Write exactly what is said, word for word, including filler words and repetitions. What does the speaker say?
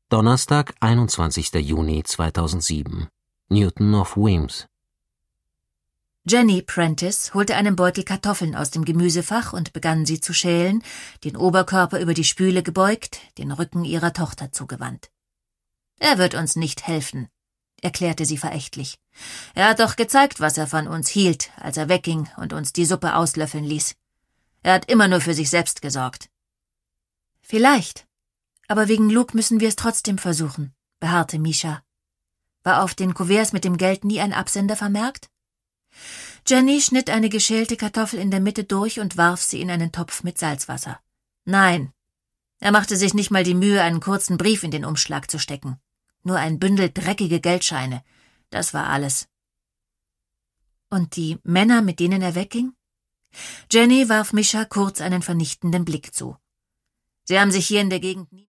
Donnerstag, einundzwanzigster Juni zweitausendsieben. Newton of Weems. Jenny Prentice holte einen Beutel Kartoffeln aus dem Gemüsefach und begann sie zu schälen, den Oberkörper über die Spüle gebeugt, den Rücken ihrer Tochter zugewandt. »Er wird uns nicht helfen«, erklärte sie verächtlich. »Er hat doch gezeigt, was er von uns hielt, als er wegging und uns die Suppe auslöffeln ließ. Er hat immer nur für sich selbst gesorgt.« »Vielleicht, aber wegen Luke müssen wir es trotzdem versuchen«, beharrte Misha. »War auf den Kuverts mit dem Geld nie ein Absender vermerkt?« Jenny schnitt eine geschälte Kartoffel in der Mitte durch und warf sie in einen Topf mit Salzwasser. »Nein, er machte sich nicht mal die Mühe, einen kurzen Brief in den Umschlag zu stecken. Nur ein Bündel dreckige Geldscheine. Das war alles.« »Und die Männer, mit denen er wegging?« Jenny warf Misha kurz einen vernichtenden Blick zu. »Sie haben sich hier in der Gegend nie